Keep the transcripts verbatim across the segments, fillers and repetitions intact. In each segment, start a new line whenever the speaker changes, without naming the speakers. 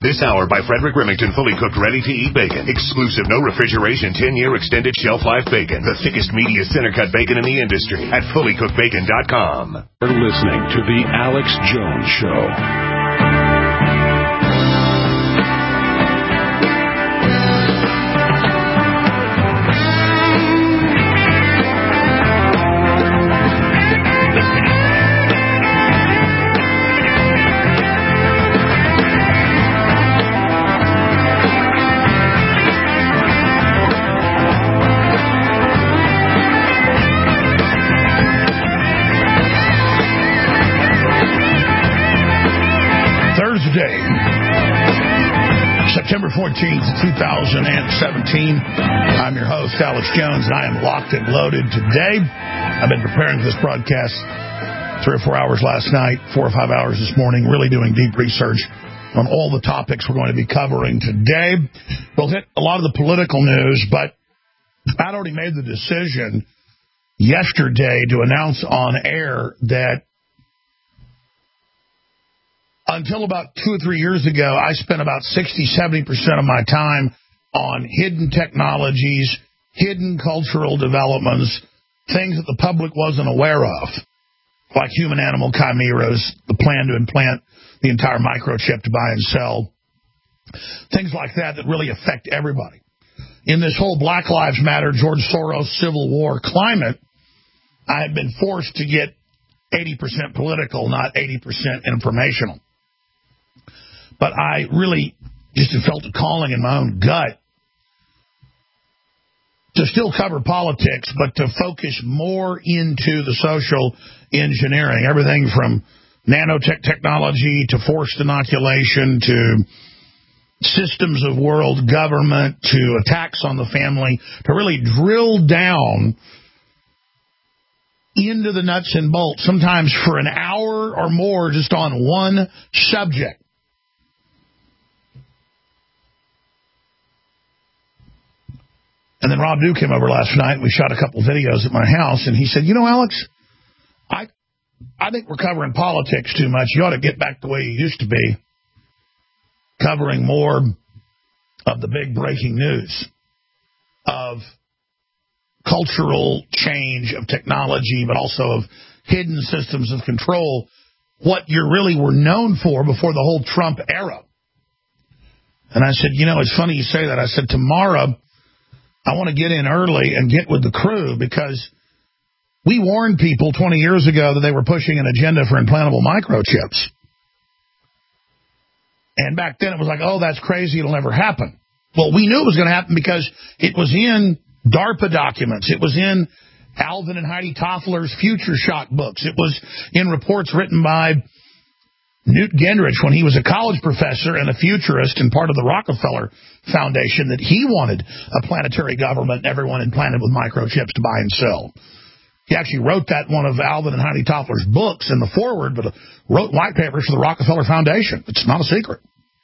This hour by Frederick Remington, fully cooked, ready-to-eat bacon. Exclusive, no refrigeration, ten-year extended shelf life bacon. The thickest, meatiest, center-cut bacon in the industry at fully cooked bacon dot com.
You're listening to The Alex Jones Show.
September fourteenth, two thousand seventeen. I'm your host, Alex Jones, and I am locked and loaded today. I've been preparing for this broadcast three or four hours last night, four or five hours this morning, really doing deep research on all the topics we're going to be covering today. We'll hit a lot of the political news, but I'd already made the decision yesterday to announce on air that until about two or three years ago, I spent about sixty, seventy percent of my time on hidden technologies, hidden cultural developments, things that the public wasn't aware of, like human-animal chimeras, the plan to implant the entire microchip to buy and sell, things like that that really affect everybody. In this whole Black Lives Matter, George Soros Civil War climate, I have been forced to get eighty percent political, not eighty percent informational. But I really just felt a calling in my own gut to still cover politics, but to focus more into the social engineering, everything from nanotech technology to forced inoculation to systems of world government to attacks on the family, to really drill down into the nuts and bolts, sometimes for an hour or more just on one subject. And then Rob Duke came over last night. We shot a couple videos at my house, and he said, you know, Alex, I I think we're covering politics too much. You ought to get back the way you used to be, covering more of the big breaking news of cultural change, of technology, but also of hidden systems of control, what you really were known for before the whole Trump era. And I said, you know, it's funny you say that. I said, tomorrow I want to get in early and get with the crew, because we warned people twenty years ago that they were pushing an agenda for implantable microchips. And back then it was like, oh, that's crazy, it'll never happen. Well, we knew it was going to happen because it was in DARPA documents. It was in Alvin and Heidi Toffler's Future Shock books. It was in reports written by Newt Gingrich when he was a college professor and a futurist and part of the Rockefeller Foundation, that he wanted a planetary government and everyone implanted with microchips to buy and sell. He actually wrote that in one of Alvin and Heidi Toffler's books in the foreword, but wrote white papers for the Rockefeller Foundation. It's not a secret.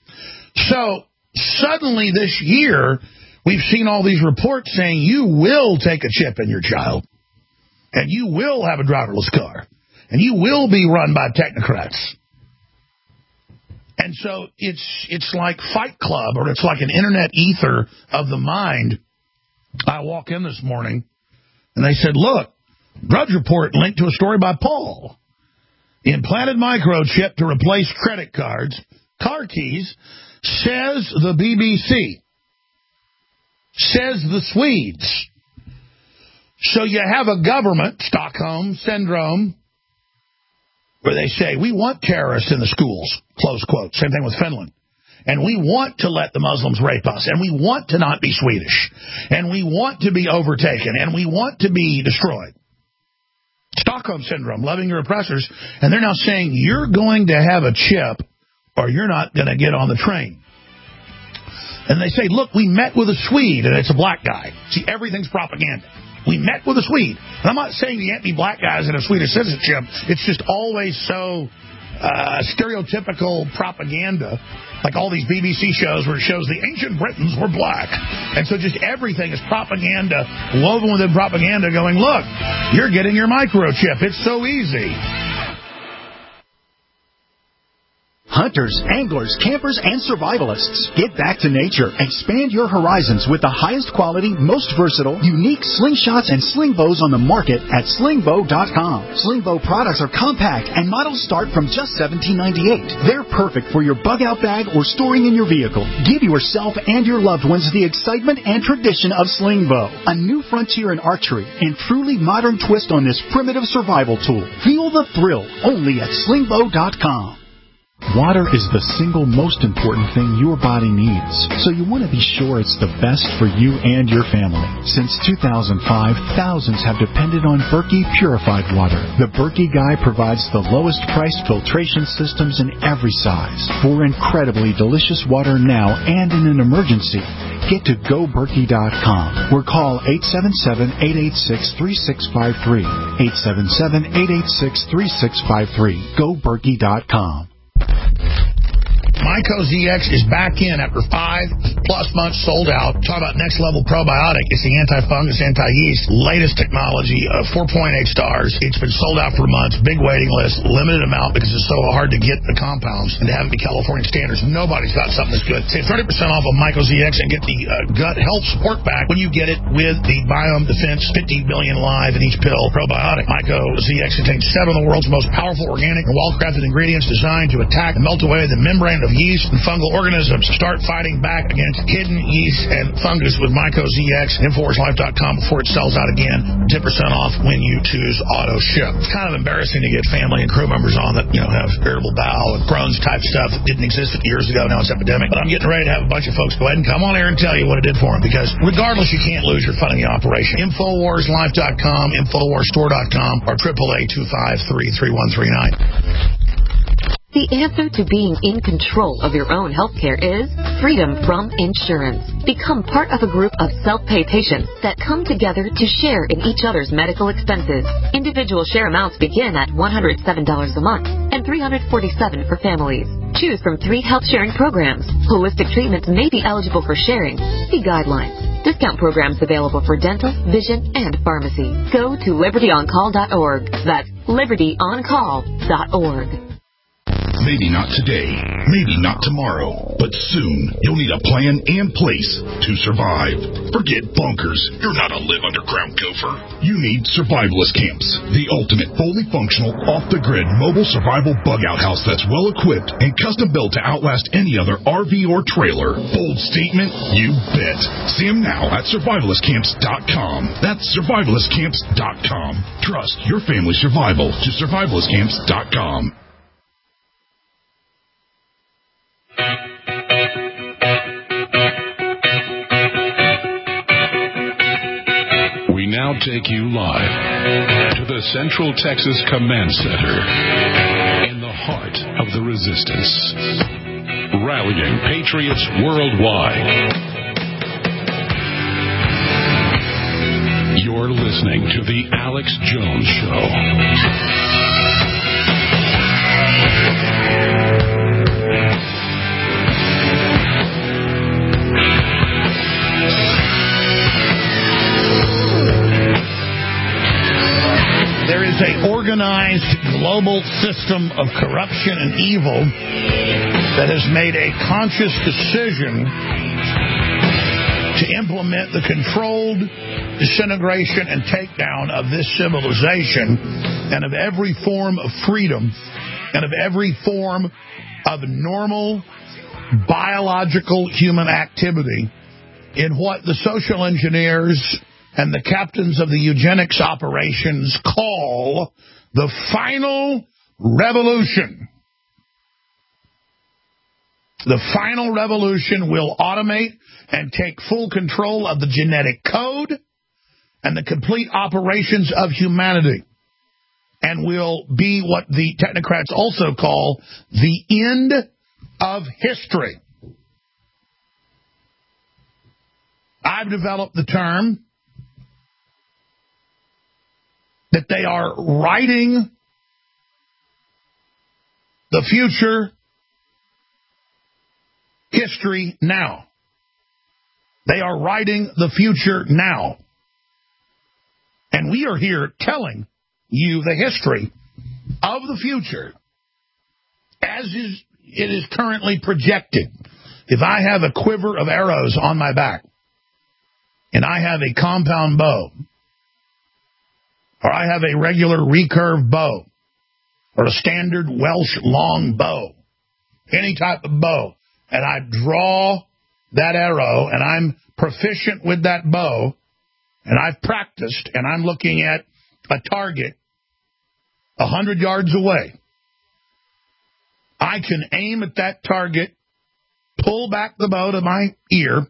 So suddenly this year, we've seen all these reports saying you will take a chip in your child, and you will have a driverless car, and you will be run by technocrats. And so it's it's like Fight Club, or it's like an internet ether of the mind. I walk in this morning, and they said, look, Drudge Report linked to a story by Paul. Implanted microchip to replace credit cards, car keys, says the B B C. Says the Swedes. So you have a government, Stockholm Syndrome, where they say, we want terrorists in the schools, close quote. Same thing with Finland. And we want to let the Muslims rape us, and we want to not be Swedish, and we want to be overtaken, and we want to be destroyed. Stockholm Syndrome, loving your oppressors, and they're now saying, you're going to have a chip, or you're not going to get on the train. And they say, look, we met with a Swede, and it's a black guy. See, everything's propaganda. We met with a Swede. And I'm not saying you can't be black guys in a Swedish citizenship. It's just always so uh, stereotypical propaganda, like all these B B C shows where it shows the ancient Britons were black. And so just everything is propaganda, woven within propaganda, going, look, you're getting your microchip. It's so easy.
Hunters, anglers, campers, and survivalists, get back to nature. Expand your horizons with the highest quality, most versatile, unique slingshots and sling bows on the market at sling bow dot com. Sling bow products are compact and models start from just seventeen ninety-eight. They're perfect for your bug-out bag or storing in your vehicle. Give yourself and your loved ones the excitement and tradition of sling bow, a new frontier in archery and truly modern twist on this primitive survival tool. Feel the thrill only at sling bow dot com. Water is the single most important thing your body needs, so you want to be sure it's the best for you and your family. Since two thousand five, thousands have depended on Berkey purified water. The Berkey Guy provides the lowest priced filtration systems in every size. For incredibly delicious water now and in an emergency, get to go berkey dot com or call eight seven seven, eight eight six, three six five three. eight seven seven, eight eight six, three six five three. go berkey dot com.
Myco Z X is back in after five plus months sold out. Talk about next level probiotic. It's the anti-fungus, anti-yeast, latest technology, uh, four point eight stars. It's been sold out for months. Big waiting list, limited amount because it's so hard to get the compounds and to have it be California standards. Nobody's got something that's good. Save thirty percent off of Myco Z X and get the uh, gut health support back when you get it with the Biome Defense fifty billion live in each pill probiotic. Myco Z X contains seven of the world's most powerful organic and well-crafted ingredients designed to attack and melt away the membrane of yeast and fungal organisms. Start fighting back against hidden yeast and fungus with Myco Z X and Infowars Life dot com before it sells out again. ten percent off when you choose auto ship. It's kind of embarrassing to get family and crew members on that, you know, have irritable bowel and Crohn's type stuff that didn't exist fifty years ago. Now it's epidemic. But I'm getting ready to have a bunch of folks go ahead and come on here and tell you what it did for them, because regardless, you can't lose your fun in the operation. Infowars Life dot com, Infowars Store dot com, or triple A two five three, three one three nine.
The answer to being in control of your own healthcare is freedom from insurance. Become part of a group of self-pay patients that come together to share in each other's medical expenses. Individual share amounts begin at one hundred seven dollars a month and three hundred forty-seven dollars for families. Choose from three health sharing programs. Holistic treatments may be eligible for sharing. See guidelines. Discount programs available for dental, vision, and pharmacy. Go to liberty on call dot org. That's liberty on call dot org.
Maybe not today, maybe not tomorrow, but soon you'll need a plan and place to survive. Forget bunkers. You're not a live underground gopher. You need survivalist camps, the ultimate fully functional, off-the-grid mobile survival bug-out house that's well-equipped and custom-built to outlast any other R V or trailer. Bold statement? You bet. See them now at survivalist camps dot com. That's survivalist camps dot com. Trust your family's survival to survivalist camps dot com.
We now take you live to the Central Texas Command Center in the heart of the resistance, rallying patriots worldwide. You're listening to The Alex Jones Show.
There is an organized global system of corruption and evil that has made a conscious decision to implement the controlled disintegration and takedown of this civilization and of every form of freedom and of every form of normal biological human activity in what the social engineers and the captains of the eugenics operations call the final revolution. The final revolution will automate and take full control of the genetic code and the complete operations of humanity, and will be what the technocrats also call the end of history. I've developed the term that they are writing the future history now. They are writing the future now. And we are here telling you the history of the future as is it is currently projected. If I have a quiver of arrows on my back, and I have a compound bow, or I have a regular recurve bow, or a standard Welsh long bow, any type of bow, and I draw that arrow, and I'm proficient with that bow, and I've practiced, and I'm looking at a target a hundred yards away, I can aim at that target, pull back the bow to my ear,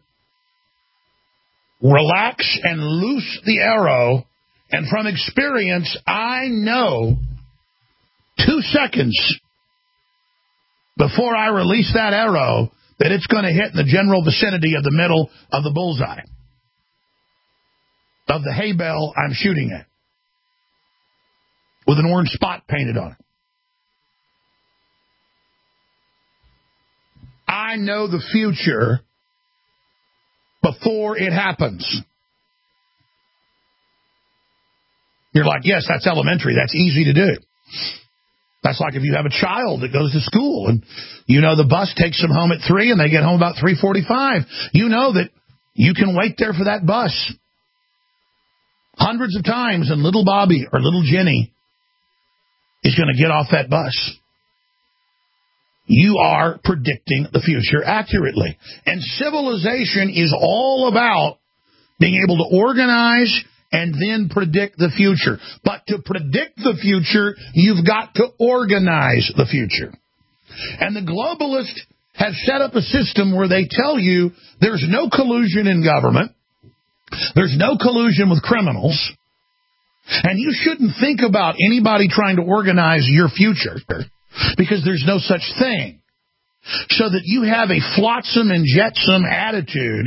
relax and loose the arrow, and from experience, I know two seconds before I release that arrow that it's going to hit in the general vicinity of the middle of the bullseye, of the hay bale I'm shooting at, with an orange spot painted on it. I know the future before it happens. You're like, yes, that's elementary. That's easy to do. That's like if you have a child that goes to school and you know the bus takes them home at three and they get home about three forty-five. You know that you can wait there for that bus hundreds of times, and little Bobby or little Jenny is going to get off that bus. You are predicting the future accurately. And civilization is all about being able to organize and then predict the future. But to predict the future, you've got to organize the future. And the globalists have set up a system where they tell you there's no collusion in government, there's no collusion with criminals, and you shouldn't think about anybody trying to organize your future because there's no such thing. So that you have a flotsam and jetsam attitude,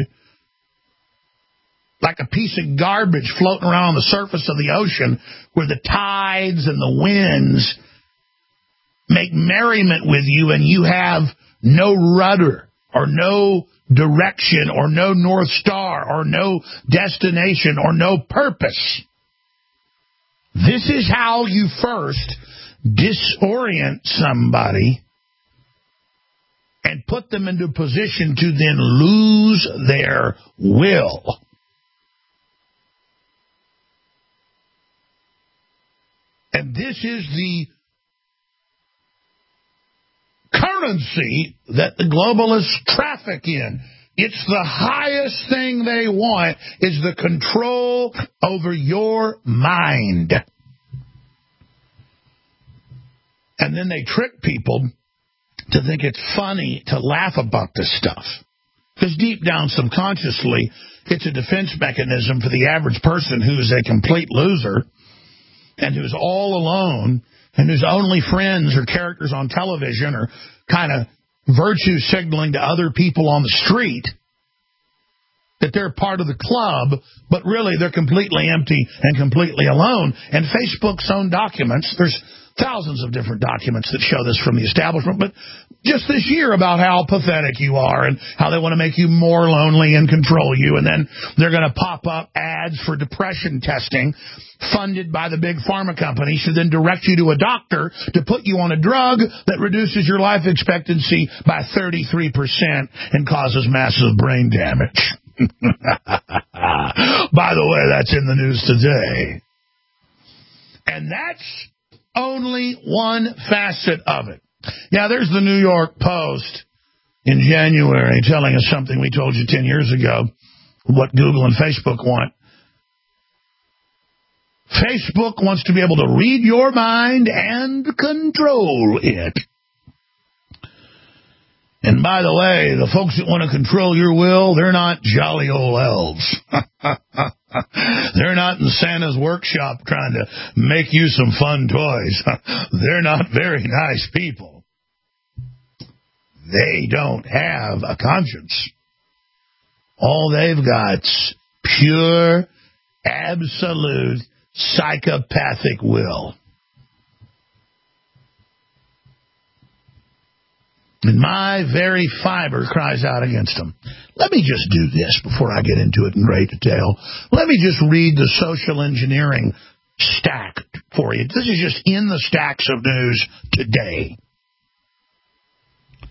like a piece of garbage floating around on the surface of the ocean where the tides and the winds make merriment with you and you have no rudder or no direction or no North Star or no destination or no purpose. This is how you first disorient somebody and put them into a position to then lose their will. And this is the currency that the globalists traffic in. It's the highest thing they want is the control over your mind. And then they trick people to think it's funny to laugh about this stuff. Because deep down, subconsciously, it's a defense mechanism for the average person who's a complete loser and who's all alone and whose only friends or characters on television are kind of virtue signaling to other people on the street that they're part of the club, but really they're completely empty and completely alone. And Facebook's own documents, there's thousands of different documents that show this from the establishment, but just this year about how pathetic you are and how they want to make you more lonely and control you. And then they're going to pop up ads for depression testing funded by the big pharma companies to then direct you to a doctor to put you on a drug that reduces your life expectancy by thirty-three percent and causes massive brain damage. By the way, that's in the news today. And that's only one facet of it. Yeah, there's the New York Post in January telling us something we told you ten years ago, what Google and Facebook want. Facebook wants to be able to read your mind and control it. And by the way, the folks that want to control your will, they're not jolly old elves. They're not in Santa's workshop trying to make you some fun toys. They're not very nice people. They don't have a conscience. All they've got's pure, absolute, psychopathic will. And my very fiber cries out against them. Let me just do this before I get into it in great detail. Let me just read the social engineering stack for you. This is just in the stacks of news today.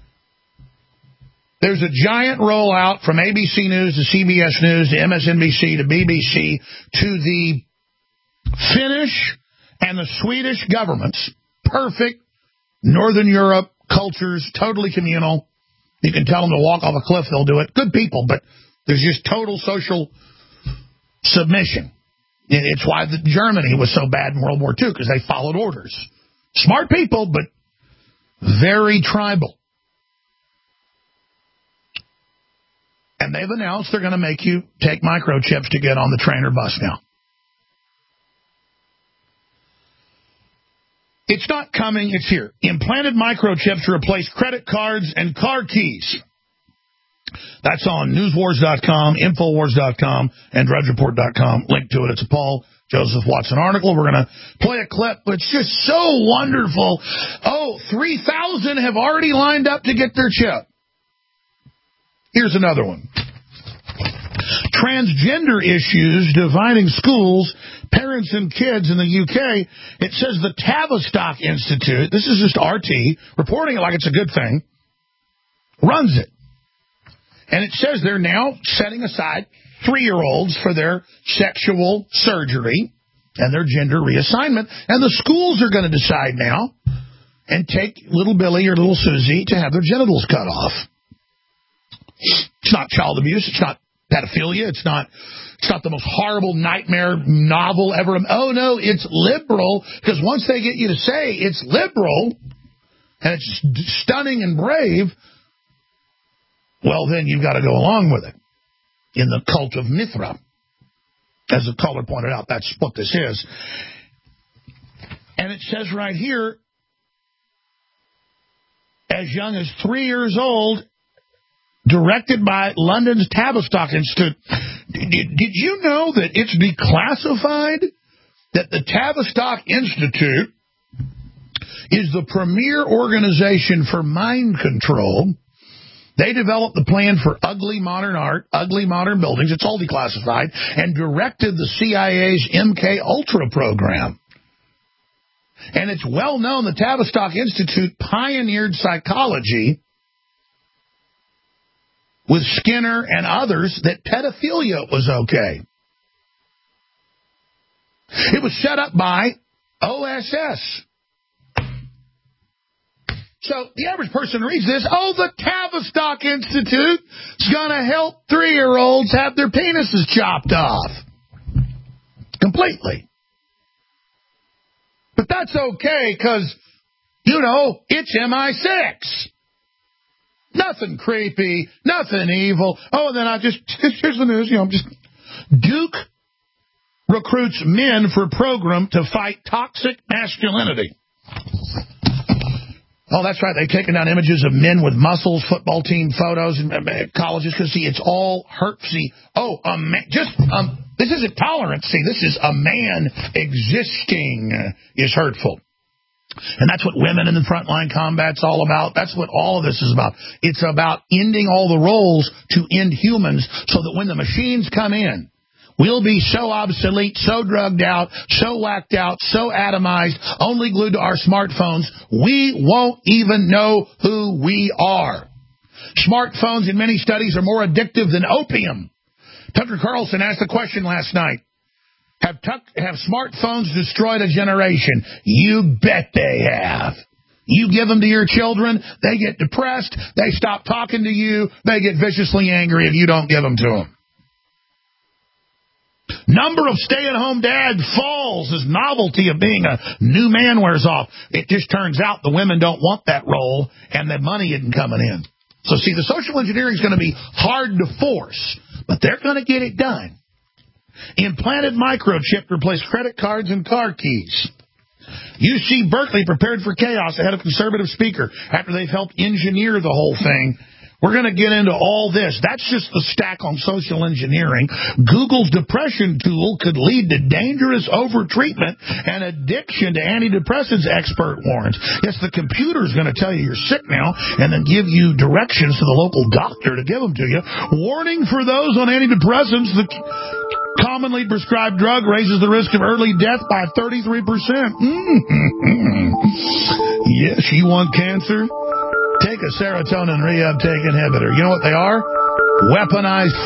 There's a giant rollout from A B C News to C B S News to M S N B C to B B C to the Finnish and the Swedish governments. Perfect. Northern Europe cultures, totally communal. You can tell them to walk off a cliff, they'll do it. Good people, but there's just total social submission. It's why the Germany was so bad in World War Two, because they followed orders. Smart people, but very tribal. And they've announced they're going to make you take microchips to get on the train or bus now. It's not coming, it's here. Implanted microchips to replace credit cards and car keys. That's on newswars dot com, infowars dot com, and drudge report dot com. Link to it. It's a Paul Joseph Watson article. We're going to play a clip, but it's just so wonderful. Oh, three thousand have already lined up to get their chip. Here's another one. Transgender issues dividing schools, parents and kids in the U K. It says the Tavistock Institute, this is just R T, reporting it like it's a good thing, runs it. And it says they're now setting aside three-year-olds for their sexual surgery and their gender reassignment. And the schools are going to decide now and take little Billy or little Susie to have their genitals cut off. It's not child abuse. It's not pedophilia. It's not it's not the most horrible nightmare novel ever. Oh, no, it's liberal, because once they get you to say it's liberal and it's stunning and brave, well, then you've got to go along with it. In the cult of Mithra, as the caller pointed out, that's what this is. And it says right here, as young as three years old, directed by London's Tavistock Institute. Did, did you know that it's declassified? That the Tavistock Institute is the premier organization for mind control. They developed the plan for ugly modern art, ugly modern buildings. It's all declassified, and directed the C I A's M K Ultra program. And it's well known the Tavistock Institute pioneered psychology with Skinner and others that pedophilia was okay. It was set up by O S S. So the average person reads this, oh, the Tavistock Institute is going to help three-year-olds have their penises chopped off. Completely. But that's okay because, you know, it's M I six. Nothing creepy, nothing evil. Oh, and then I just, here's the news, you know, just Duke recruits men for program to fight toxic masculinity. Oh, that's right. They've taken down images of men with muscles, football team photos, and uh, colleges, because, see, it's all hurt. See, oh, a man, just, um, this isn't tolerance. See, this is a man existing is hurtful. And that's what women in the frontline combat's all about. That's what all of this is about. It's about ending all the roles to end humans so that when the machines come in, we'll be so obsolete, so drugged out, so whacked out, so atomized, only glued to our smartphones, we won't even know who we are. Smartphones, in many studies, are more addictive than opium. Tucker Carlson asked the question last night, have, tuck, have smartphones destroyed a generation? You bet they have. You give them to your children, they get depressed, they stop talking to you, they get viciously angry if you don't give them to them. Number of stay-at-home dads falls as novelty of being a new man wears off. It just turns out the women don't want that role, and the money isn't coming in. So, see, the social engineering is going to be hard to force, but they're going to get it done. Implanted microchip replaced credit cards and car keys. U C Berkeley prepared for chaos ahead of conservative speaker after they've helped engineer the whole thing. We're going to get into all this. That's just the stack on social engineering. Google's depression tool could lead to dangerous overtreatment and addiction to antidepressants, expert warns. Yes, the computer's going to tell you you're sick now and then give you directions to the local doctor to give them to you. Warning for those on antidepressants, the commonly prescribed drug raises the risk of early death by thirty-three percent. Mm-hmm. Yes, you want cancer? Take take a serotonin reuptake inhibitor. You know what they are? Weaponized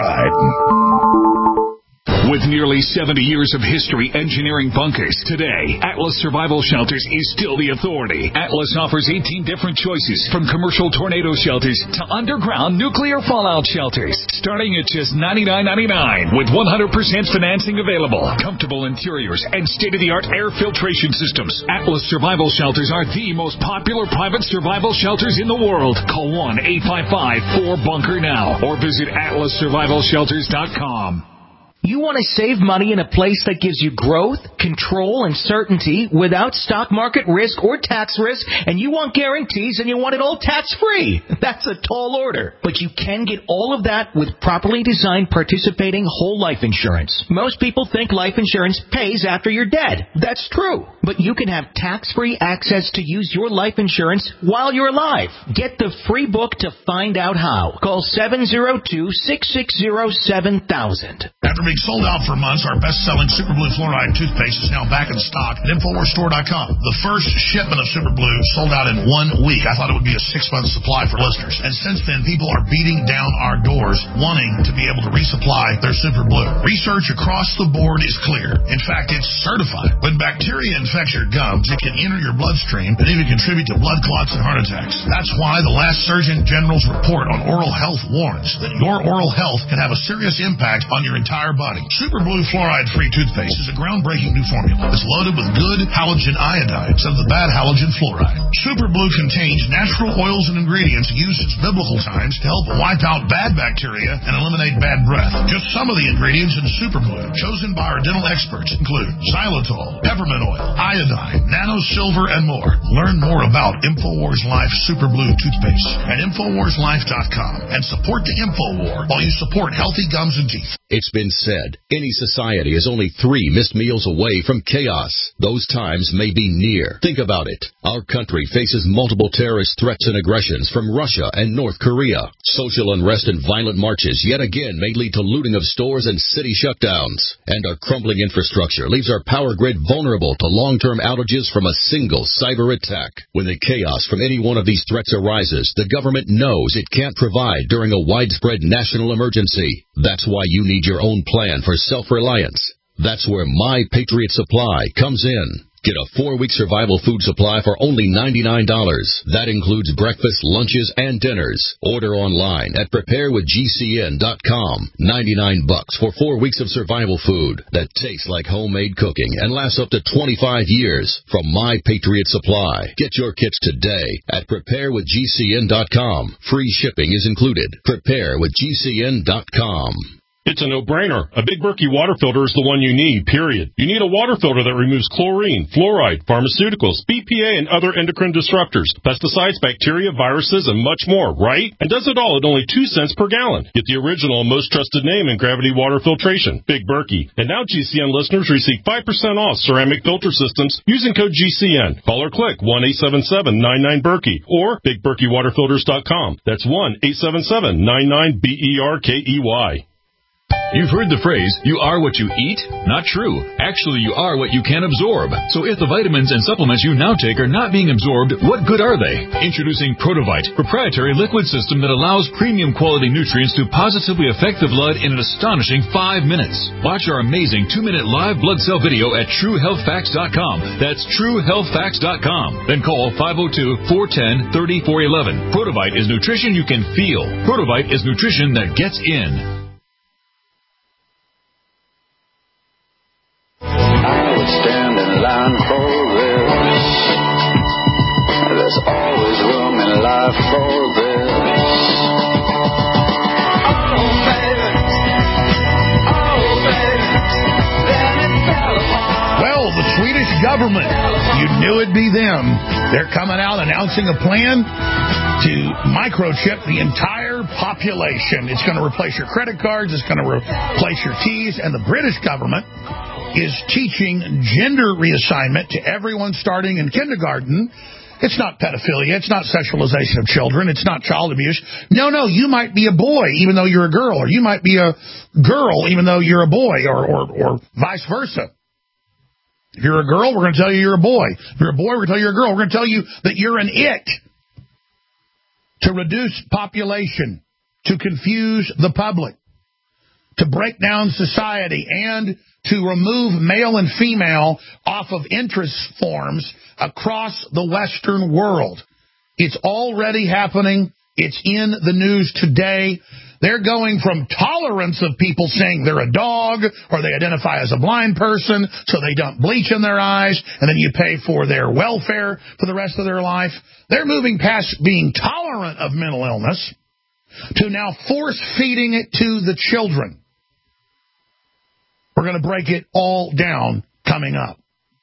fluoride.
With nearly seventy years of history engineering bunkers, today, Atlas Survival Shelters is still the authority. Atlas offers eighteen different choices, from commercial tornado shelters to underground nuclear fallout shelters, starting at just ninety-nine ninety-nine with one hundred percent financing available. Comfortable interiors and state-of-the-art air filtration systems. Atlas Survival Shelters are the most popular private survival shelters in the world. Call one eight five five four bunker now or visit atlas survival shelters dot com.
You want to save money in a place that gives you growth, control, and certainty without stock market risk or tax risk, and you want guarantees and you want it all tax-free. That's a tall order. But you can get all of that with properly designed participating whole life insurance. Most people think life insurance pays after you're dead. That's true. But you can have tax-free access to use your life insurance while you're alive. Get the free book to find out how. Call seven oh two, six six oh, seven thousand.
After being sold out for months, our best-selling Super Blue Fluoride toothpaste is now back in stock at Infowars Store dot com. The first shipment of Super Blue sold out in one week. I thought it would be a six-month supply for listeners. And since then, people are beating down our doors wanting to be able to resupply their Super Blue. Research across the board is clear. In fact, it's certified. When bacteria infects your gums, it can enter your bloodstream and even contribute to blood clots and heart attacks. That's why the last Surgeon General's report on oral health warns that your oral health can have a serious impact on your entire body. Super Blue Fluoride-free toothpaste is a groundbreaking new formula. It's loaded with good halogen iodide instead of the bad halogen fluoride. Super Blue contains natural oils and ingredients used since biblical times to help wipe out bad bacteria and eliminate bad breath. Just some of the ingredients in Super Blue, chosen by our dental experts, include xylitol, peppermint oil, iodine, nano silver, and more. Learn more about InfoWars Life Super Blue toothpaste at infowars life dot com and support the InfoWar while you support healthy gums and teeth.
It's been said, any society is only three missed meals away from chaos. Those times may be near. Think about it. Our country faces multiple terrorist threats and aggressions from Russia and North Korea. Social unrest and violent marches yet again may lead to looting of stores and city shutdowns. And our crumbling infrastructure leaves our power grid vulnerable to long-term outages from a single cyber attack. When the chaos from any one of these threats arises, the government knows it can't provide during a widespread national emergency. That's why you need your own plan for self-reliance. That's where My Patriot Supply comes in. Get a four-week survival food supply for only ninety-nine dollars. That includes breakfast, lunches, and dinners. Order online at prepare with G C N dot com. ninety-nine bucks for four weeks of survival food that tastes like homemade cooking and lasts up to twenty-five years from My Patriot Supply. Get your kits today at prepare with G C N dot com. Free shipping is included. prepare with G C N dot com.
It's a no-brainer. A Big Berkey water filter is the one you need, period. You need a water filter that removes chlorine, fluoride, pharmaceuticals, B P A, and other endocrine disruptors, pesticides, bacteria, viruses, and much more, right? And does it all at only two cents per gallon. Get the original and most trusted name in gravity water filtration, Big Berkey. And now G C N listeners receive five percent off ceramic filter systems using code G C N. Call or click one eight seven seven nine nine Berkey or big berkey water filters dot com. That's one eight seven seven nine nine B E R K E Y.
You've heard the phrase, you are what you eat? Not true. Actually, you are what you can absorb. So if the vitamins and supplements you now take are not being absorbed, what good are they? Introducing Protovite, proprietary liquid system that allows premium quality nutrients to positively affect the blood in an astonishing five minutes. Watch our amazing two-minute live blood cell video at true health facts dot com. That's true health facts dot com. Then call five oh two, four one zero, three four one one. Protovite is nutrition you can feel. Protovite is nutrition that gets in.
Stand in line for this. There's always room in life for this. Oh, baby. Oh, baby. Then it fell apart.
Well, the Swedish government, you knew it'd be them. They're coming out announcing a plan to microchip the entire population. It's going to replace your credit cards. It's going to replace your keys. And the British government is teaching gender reassignment to everyone starting in kindergarten. It's not pedophilia. It's not sexualization of children. It's not child abuse. No, no, you might be a boy even though you're a girl, or you might be a girl even though you're a boy, or, or, or vice versa. If you're a girl, we're going to tell you you're a boy. If you're a boy, we're going to tell you you're a girl. We're going to tell you that you're an it. to reduce population, to confuse the public, to break down society, and to remove male and female off of interest forms across the Western world. It's already happening. It's in the news today. They're going from tolerance of people saying they're a dog or they identify as a blind person, so they dump bleach in their eyes, and then you pay for their welfare for the rest of their life. They're moving past being tolerant of mental illness to now force-feeding it to the children. We're going to break it all down coming up.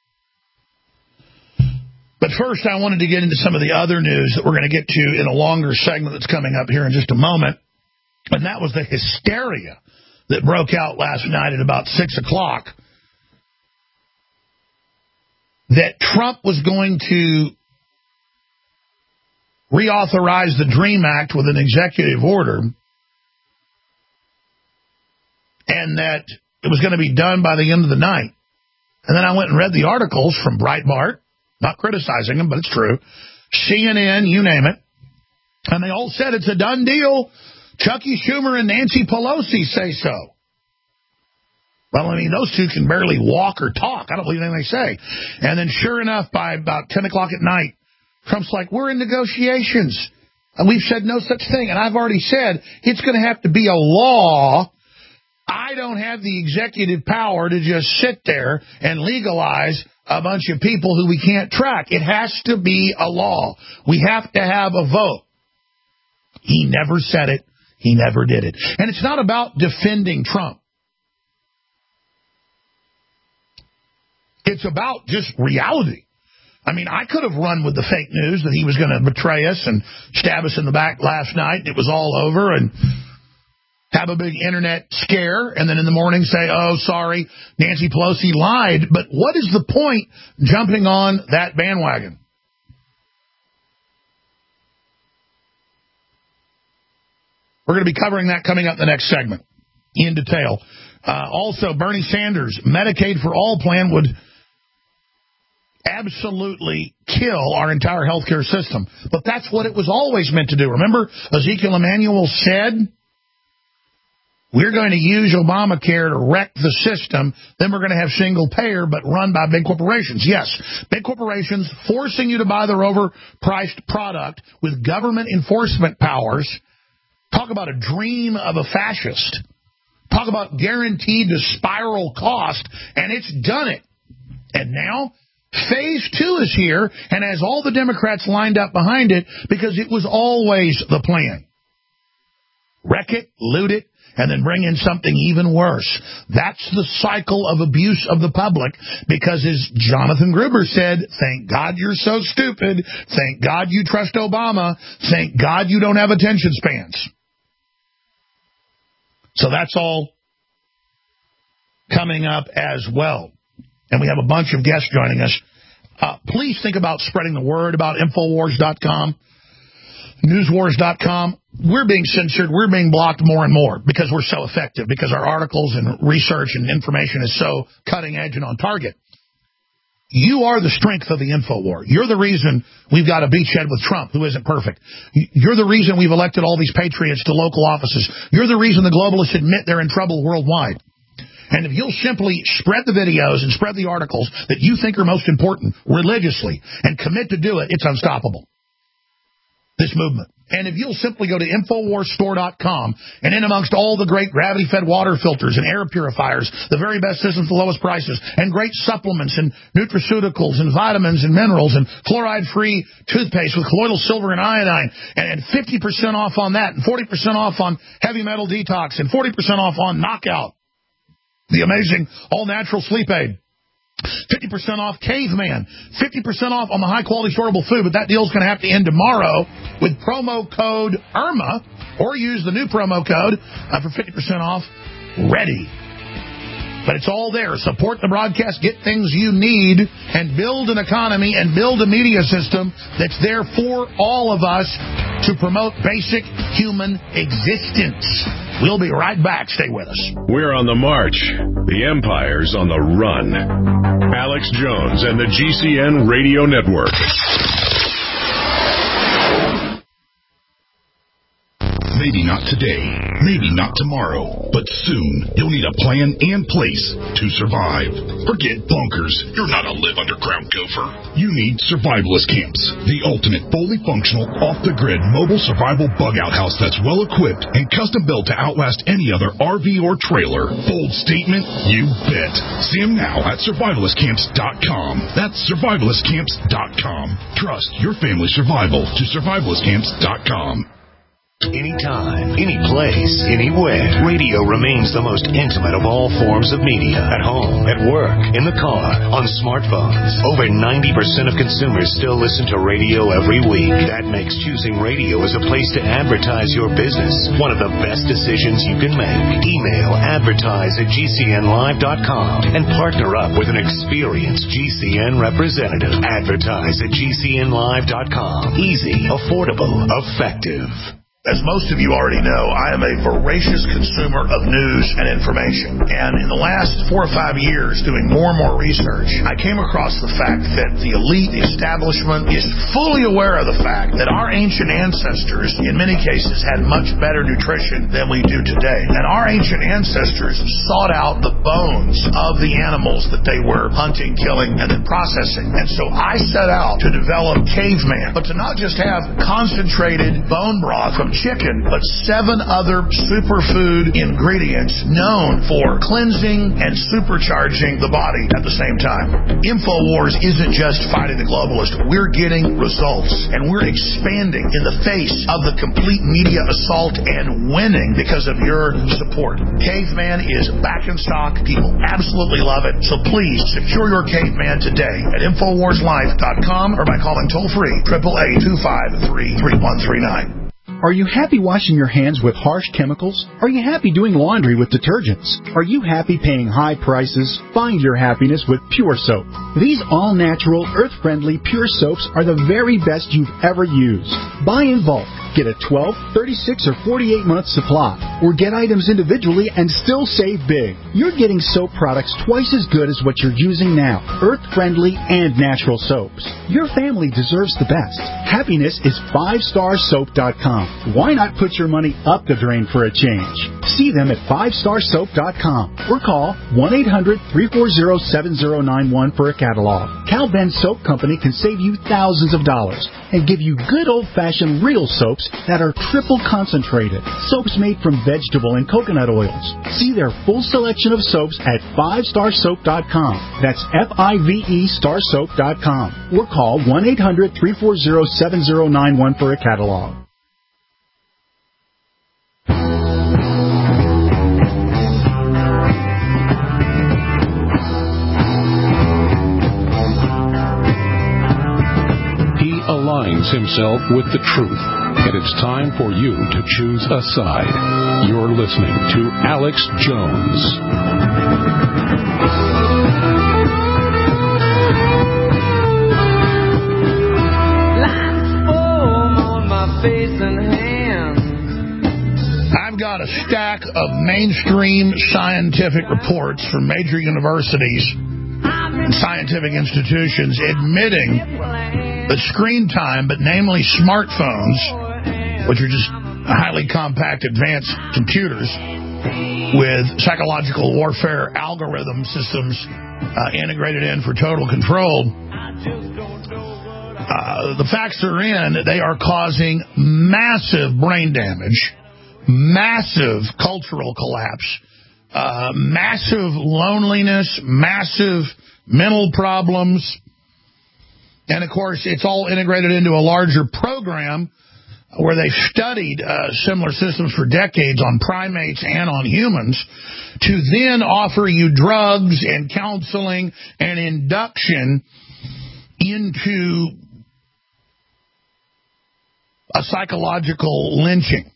But first, I wanted to get into some of the other news that we're going to get to in a longer segment that's coming up here in just a moment. And that was the hysteria that broke out last night at about six o'clock that Trump was going to reauthorize the DREAM Act with an executive order, and that it was going to be done by the end of the night. And then I went and read the articles from Breitbart, not criticizing them, but it's true, C N N, you name it, and they all said it's a done deal. Chucky Schumer and Nancy Pelosi say so. Well, I mean, those two can barely walk or talk. I don't believe anything they say. And then sure enough, by about ten o'clock at night, Trump's like, we're in negotiations. And we've said no such thing. And I've already said it's going to have to be a law. I don't have the executive power to just sit there and legalize a bunch of people who we can't track. It has to be a law. We have to have a vote. He never said it. He never did it. And it's not about defending Trump. It's about just reality. I mean, I could have run with the fake news that he was going to betray us and stab us in the back last night. It was all over, and have a big internet scare, and then in the morning say, oh, sorry, Nancy Pelosi lied. But what is the point jumping on that bandwagon? We're going to be covering that coming up in the next segment in detail. Uh, also, Bernie Sanders' Medicaid for All plan would absolutely kill our entire healthcare system. But that's what it was always meant to do. Remember, Ezekiel Emanuel said, we're going to use Obamacare to wreck the system, then we're going to have single payer, but run by big corporations. Yes, big corporations forcing you to buy their overpriced product with government enforcement powers. Talk about a dream of a fascist. Talk about guaranteed to spiral cost, and it's done it. And now, phase two is here and has all the Democrats lined up behind it because it was always the plan. Wreck it, loot it, and then bring in something even worse. That's the cycle of abuse of the public because, as Jonathan Gruber said, thank God you're so stupid. Thank God you trust Obama. Thank God you don't have attention spans. So that's all coming up as well. And we have a bunch of guests joining us. Uh, please think about spreading the word about Infowars dot com, Newswars dot com. We're being censored. We're being blocked more and more because we're so effective, because our articles and research and information is so cutting edge and on target. You are the strength of the InfoWar. You're the reason we've got a beachhead with Trump, who isn't perfect. You're the reason we've elected all these patriots to local offices. You're the reason the globalists admit they're in trouble worldwide. And if you'll simply spread the videos and spread the articles that you think are most important religiously and commit to do it, it's unstoppable, this movement. And if you'll simply go to Infowars Store dot com, and in amongst all the great gravity-fed water filters and air purifiers, the very best systems for the lowest prices, and great supplements and nutraceuticals and vitamins and minerals and fluoride-free toothpaste with colloidal silver and iodine, and fifty percent off on that, and forty percent off on heavy metal detox, and forty percent off on Knockout, the amazing all-natural sleep aid. fifty percent off Caveman, fifty percent off on the high-quality storable food, but that deal's going to have to end tomorrow with promo code IRMA, or use the new promo code uh, for fifty percent off ready. But it's all there. Support the broadcast, get things you need, and build an economy and build a media system that's there for all of us to promote basic human existence. We'll be right back. Stay with us.
We're on the march. The empire's on the run. Alex Jones and the G C N Radio Network.
Maybe not today, maybe not tomorrow, but soon you'll need a plan and place to survive. Forget bunkers. You're not a live underground gopher. You need survivalist camps, the ultimate fully functional, off-the-grid mobile survival bug-out house that's well-equipped and custom-built to outlast any other R V or trailer. Bold statement? You bet. See them now at survivalist camps dot com. That's survivalist camps dot com. Trust your family's survival to survivalist camps dot com.
Anytime, any place, anywhere, radio remains the most intimate of all forms of media. At home, at work, in the car, on smartphones. Over ninety percent of consumers still listen to radio every week. That makes choosing radio as a place to advertise your business one of the best decisions you can make. Email advertise at G C N live dot com and partner up with an experienced G C N representative. Advertise at G C N live dot com. Easy, affordable, effective.
As most of you already know, I am a voracious consumer of news and information. And in the last four or five years, doing more and more research, I came across the fact that the elite establishment is fully aware of the fact that our ancient ancestors, in many cases, had much better nutrition than we do today. And our ancient ancestors sought out the bones of the animals that they were hunting, killing, and then processing. And so I set out to develop Caveman, but to not just have concentrated bone broth from chicken, but seven other superfood ingredients known for cleansing and supercharging the body at the same time. InfoWars isn't just fighting the globalist. We're getting results, and we're expanding in the face of the complete media assault and winning because of your support. Caveman is back in stock. People absolutely love it. So please secure your Caveman today at infowars life dot com or by calling toll-free eight eight eight, two five three, three one three nine.
Are you happy washing your hands with harsh chemicals? Are you happy doing laundry with detergents? Are you happy paying high prices? Find your happiness with Pure Soap. These all-natural, earth-friendly Pure Soaps are the very best you've ever used. Buy in bulk. Get a twelve, thirty-six, or forty-eight month supply. Or get items individually and still save big. You're getting soap products twice as good as what you're using now. Earth-friendly and natural soaps. Your family deserves the best. Happiness is five star soap dot com. Why not put your money up the drain for a change? See them at five star soap dot com or call one eight hundred, three four zero, seven zero nine one for a catalog. Cal Ben Soap Company can save you thousands of dollars and give you good old-fashioned real soaps that are triple concentrated. Soaps made from vegetable and coconut oils. See their full selection of soaps at five star soap dot com. That's F I V E star soap dot com. Or call one eight hundred, three four zero, seven zero nine one for a catalog.
Aligns himself with the truth, and it's time for you to choose a side. You're listening to Alex Jones.
I've got a stack of mainstream scientific reports from major universities and scientific institutions admitting that screen time, but namely smartphones, which are just highly compact advanced computers with psychological warfare algorithm systems uh, integrated in for total control, uh, the facts are in, they are causing massive brain damage, massive cultural collapse, uh, massive loneliness, massive mental problems. And, of course, it's all integrated into a larger program where they've studied uh, similar systems for decades on primates and on humans to then offer you drugs and counseling and induction into a psychological lynching.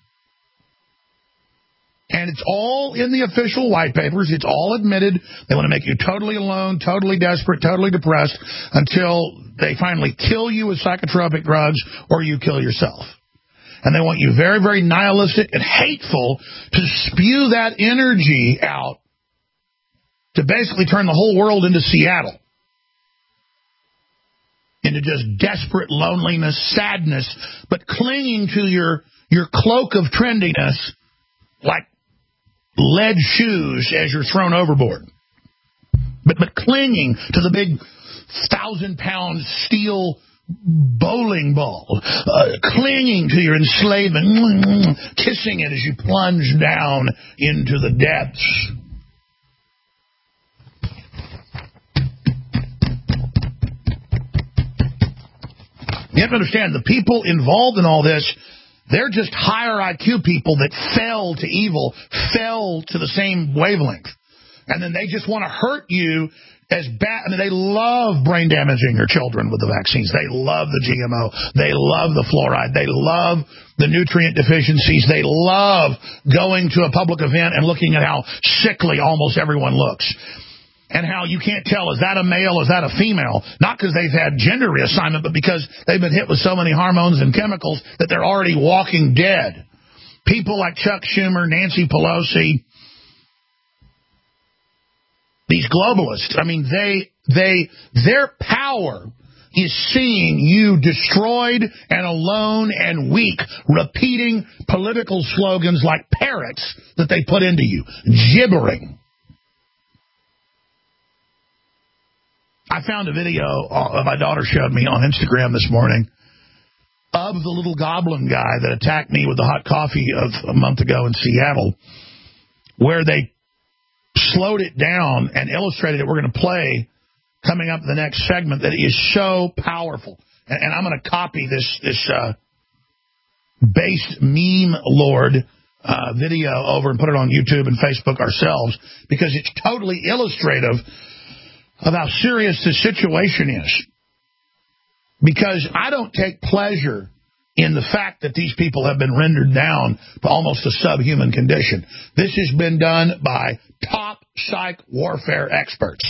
And it's all in the official white papers. It's all admitted. They want to make you totally alone, totally desperate, totally depressed until they finally kill you with psychotropic drugs or you kill yourself. And they want you very, very nihilistic and hateful to spew that energy out to basically turn the whole world into Seattle, into just desperate loneliness, sadness, but clinging to your your cloak of trendiness like lead shoes as you're thrown overboard. But, but clinging to the big thousand-pound steel bowling ball, uh, clinging to your enslavement, kissing it as you plunge down into the depths. You have to understand, the people involved in all this, they're just higher I Q people that fell to evil, fell to the same wavelength. And then they just want to hurt you as bad. I mean, they love brain damaging your children with the vaccines. They love the G M O. They love the fluoride. They love the nutrient deficiencies. They love going to a public event and looking at how sickly almost everyone looks. And how you can't tell, is that a male, is that a female? Not because they've had gender reassignment, but because they've been hit with so many hormones and chemicals that they're already walking dead. People like Chuck Schumer, Nancy Pelosi, these globalists, I mean, they, they, their power is seeing you destroyed and alone and weak, repeating political slogans like parrots that they put into you, gibbering. I found a video uh, my daughter showed me on Instagram this morning of the little goblin guy that attacked me with the hot coffee of a month ago in Seattle, where they slowed it down and illustrated it. We're going to play coming up in the next segment that is so powerful. And, and I'm going to copy this this uh, base meme lord uh, video over and put it on YouTube and Facebook ourselves, because it's totally illustrative of how serious this situation is. Because I don't take pleasure in the fact that these people have been rendered down to almost a subhuman condition. This has been done by top psych warfare experts.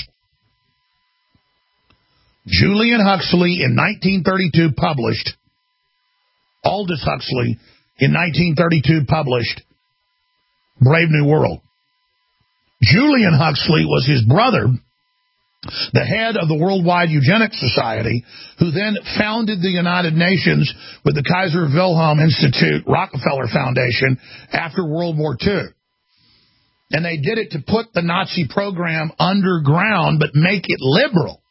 Julian Huxley in nineteen thirty-two published, Aldous Huxley in nineteen thirty-two published Brave New World. Julian Huxley was his brother, the head of the Worldwide Eugenics Society, who then founded the United Nations with the Kaiser Wilhelm Institute Rockefeller Foundation after World War Two. And they did it to put the Nazi program underground, but make it liberal.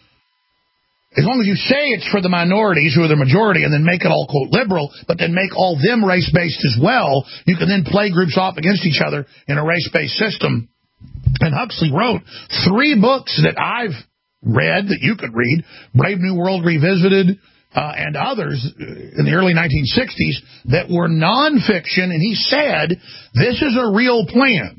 As long as you say it's for the minorities who are the majority and then make it all, quote, liberal, but then make all them race-based as well, you can then play groups off against each other in a race-based system. And Huxley wrote three books that I've read, that you could read, Brave New World Revisited, uh, and others in the early nineteen sixties that were nonfiction, and he said, this is a real plan.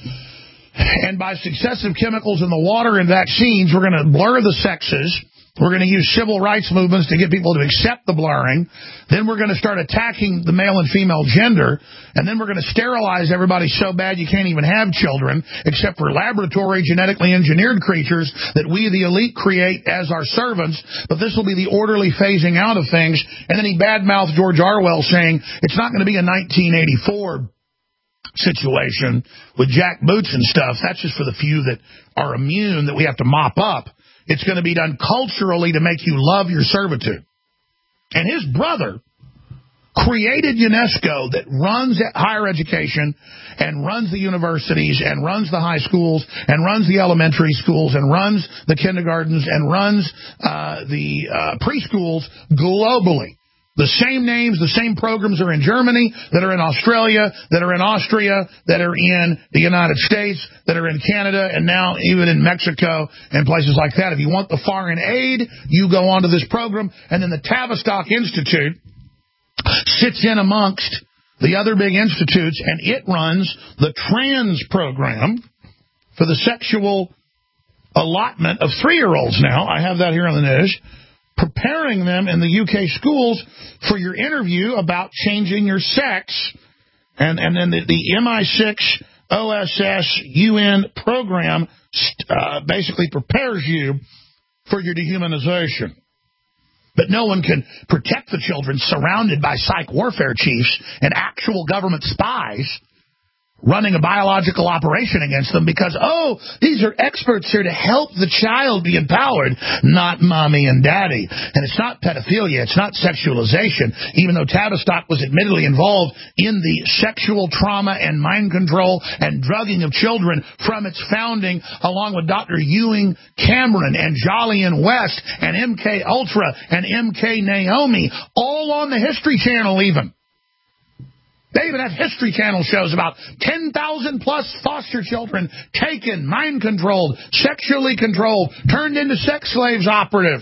And by successive chemicals in the water and vaccines, we're going to blur the sexes. We're going to use civil rights movements to get people to accept the blurring. Then we're going to start attacking the male and female gender. And then we're going to sterilize everybody so bad you can't even have children, except for laboratory genetically engineered creatures that we, the elite, create as our servants. But this will be the orderly phasing out of things. And then he badmouthed George Orwell, saying it's not going to be a nineteen eighty-four situation with jackboots and stuff. That's just for the few that are immune that we have to mop up. It's going to be done culturally to make you love your servitude. And his brother created UNESCO that runs higher education and runs the universities and runs the high schools and runs the elementary schools and runs the kindergartens and runs uh, the uh, preschools globally. The same names, the same programs are in Germany, that are in Australia, that are in Austria, that are in the United States, that are in Canada, and now even in Mexico and places like that. If you want the foreign aid, you go onto this program. And then the Tavistock Institute sits in amongst the other big institutes, and it runs the trans program for the sexual allotment of three-year-olds now. I have that here on the news. Preparing them in the U K schools for your interview about changing your sex. And, and then the, the M I six O S S U N program uh, basically prepares you for your dehumanization. But no one can protect the children surrounded by psych warfare chiefs and actual government spies running a biological operation against them because, oh, these are experts here to help the child be empowered, not mommy and daddy. And it's not pedophilia. It's not sexualization, even though Tavistock was admittedly involved in the sexual trauma and mind control and drugging of children from its founding, along with Doctor Ewing Cameron and Jolyon West and M K Ultra and M K Naomi, all on the History Channel even. They even have History Channel shows about ten thousand plus foster children taken, mind-controlled, sexually controlled, turned into sex slaves operatives.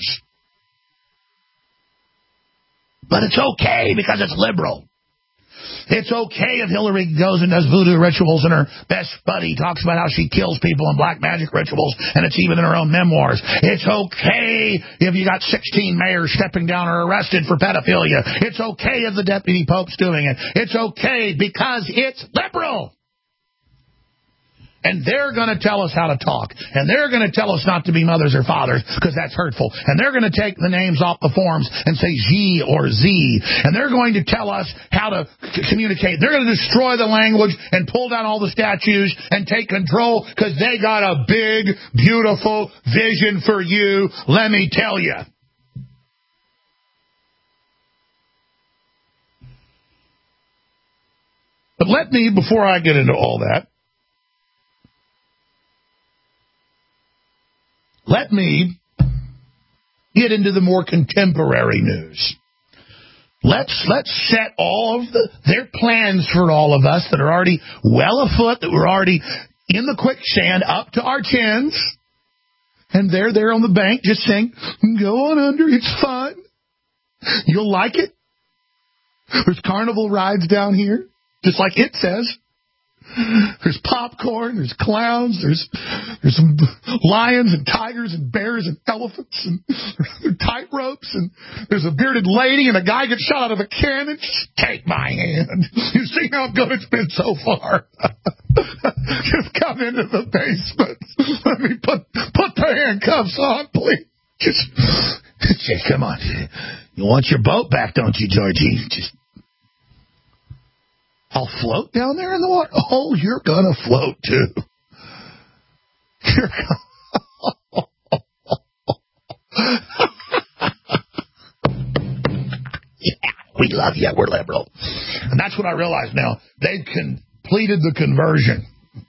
But it's okay because it's liberal. It's okay if Hillary goes and does voodoo rituals and her best buddy talks about how she kills people in black magic rituals, and it's even in her own memoirs. It's okay if you got sixteen mayors stepping down or arrested for pedophilia. It's okay if the deputy pope's doing it. It's okay because it's liberal. And they're going to tell us how to talk. And they're going to tell us not to be mothers or fathers because that's hurtful. And they're going to take the names off the forms and say G or Z. And they're going to tell us how to c- communicate. They're going to destroy the language and pull down all the statues and take control because they got a big, beautiful vision for you, let me tell you. But let me, before I get into all that, Let me get into the more contemporary news. Let's let's set all of the, their plans for all of us that are already well afoot, that we're already in the quicksand up to our chins. And they're there on the bank just saying, go on under, it's fun. You'll like it. There's carnival rides down here, just like it says. There's popcorn, there's clowns, there's there's some lions and tigers and bears and elephants and tight ropes, and there's a bearded lady and a guy gets shot out of a cannon. Just take my hand. You see how good it's been so far. Just come into the basement. Let me put put the handcuffs on, please. Just, just come on. You want your boat back, don't you, Georgie? Just. I'll float down there in the water. Oh, you're going to float, too. You're yeah, we love you. We're liberal. And that's what I realize now. They've completed the conversion.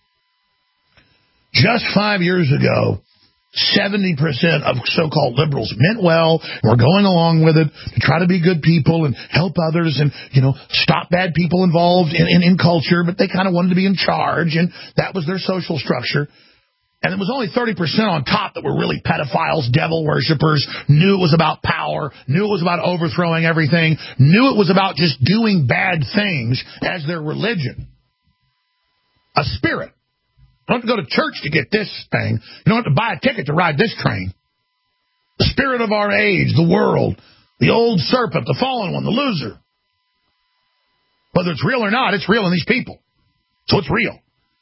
Just five years ago, seventy percent of so-called liberals meant well, were going along with it to try to be good people and help others and, you know, stop bad people involved in, in, in culture, but they kind of wanted to be in charge, and that was their social structure. And it was only thirty percent on top that were really pedophiles, devil worshippers, knew it was about power, knew it was about overthrowing everything, knew it was about just doing bad things as their religion. A spirit. You don't have to go to church to get this thing. You don't have to buy a ticket to ride this train. The spirit of our age, the world, the old serpent, the fallen one, the loser. Whether it's real or not, it's real in these people. So it's real.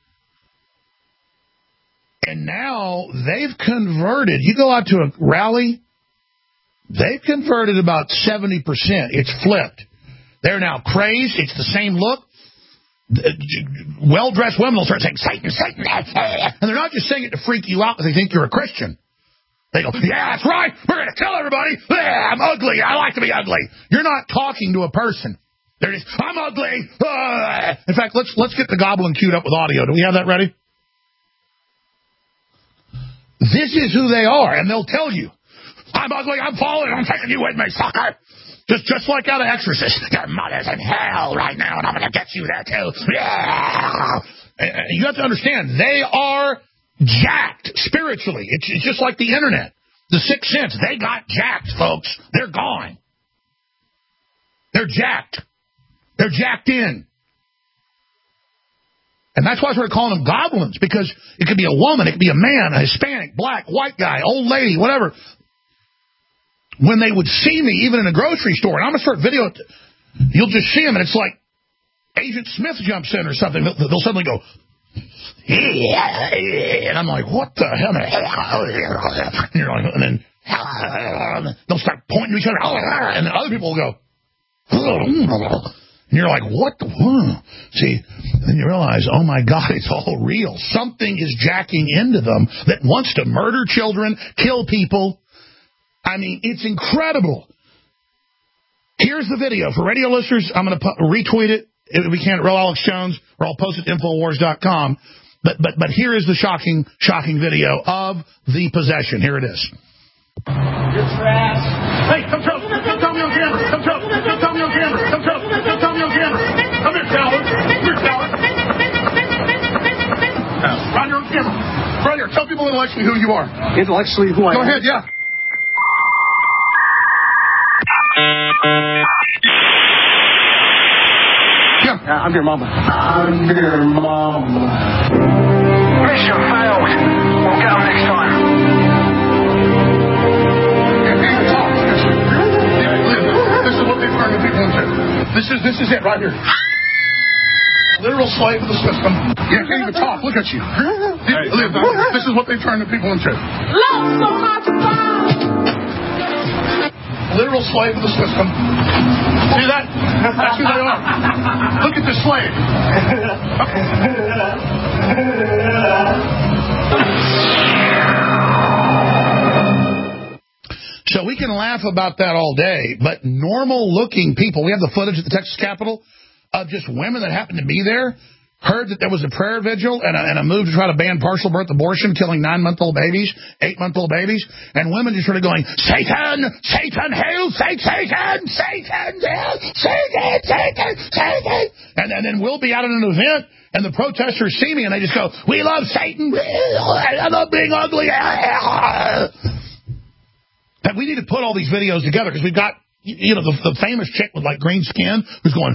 And now they've converted. You go out to a rally, they've converted about seventy percent. It's flipped. They're now crazed. It's the same look. Well-dressed women will start saying, Satan, Satan, and they're not just saying it to freak you out because they think you're a Christian. They go, yeah, that's right, we're going to kill everybody. Yeah, I'm ugly, I like to be ugly. You're not talking to a person. They're just, I'm ugly. Uh. In fact, let's let's get the goblin queued up with audio. Do we have that ready? This is who they are, and they'll tell you, I'm ugly, I'm falling, I'm taking you with me, sucker. Just just like out of Exorcist. Your mother's in hell right now, and I'm going to get you there, too. Yeah! You have to understand, they are jacked spiritually. It's, it's just like the Internet. The Sixth Sense, they got jacked, folks. They're gone. They're jacked. They're jacked in. And that's why I started calling them goblins, because it could be a woman, it could be a man, a Hispanic, black, white guy, old lady, whatever. When they would see me, even in a grocery store, and I'm going to start videoing, you'll just see them, and it's like Agent Smith jumps in or something. They'll, they'll suddenly go, and I'm like, what the hell? And then they'll start pointing to each other, and then other people will go, And you're like, what the? Whoa. See, then you realize, oh, my God, it's all real. Something is jacking into them that wants to murder children, kill people. I mean, it's incredible. Here's the video. For radio listeners, I'm going to pu- retweet it if we can at Real Alex Jones, or I'll post it at Infowars dot com. But, but, but here is the shocking, shocking video of the possession. Here it is.
You're trash. Hey, come tell, come tell me on camera. Come tell, come tell me on camera. Come tell, come tell me on camera. Come here, coward. Come here, coward. Right here on camera. Right here. Tell people intellectually who you are. Intellectually who I am? Go ahead, yeah. Yeah. Uh, I'm your mama. I'm your mama. Mission failed. We'll get them next time. This is what they turn the people into. This is this is it right here. Literal slave of the system. You can't even talk. Look at you. Hey, this is what they turn the people into. Love so much literal slave of the system. See that? That's who they are. Look at this slave.
So we can laugh about that all day, but normal-looking people, we have the footage at the Texas Capitol of just women that happened to be there, heard that there was a prayer vigil and a, and a move to try to ban partial birth abortion, killing nine-month-old babies, eight-month-old babies, and women just started going, Satan, Satan, hail, Satan, Satan, Satan, Satan, Satan, Satan. And, and then we'll be out at an event, and the protesters see me, and they just go, we love Satan, I love being ugly. That we need to put all these videos together, because we've got, you know, the, the famous chick with, like, green skin who's going,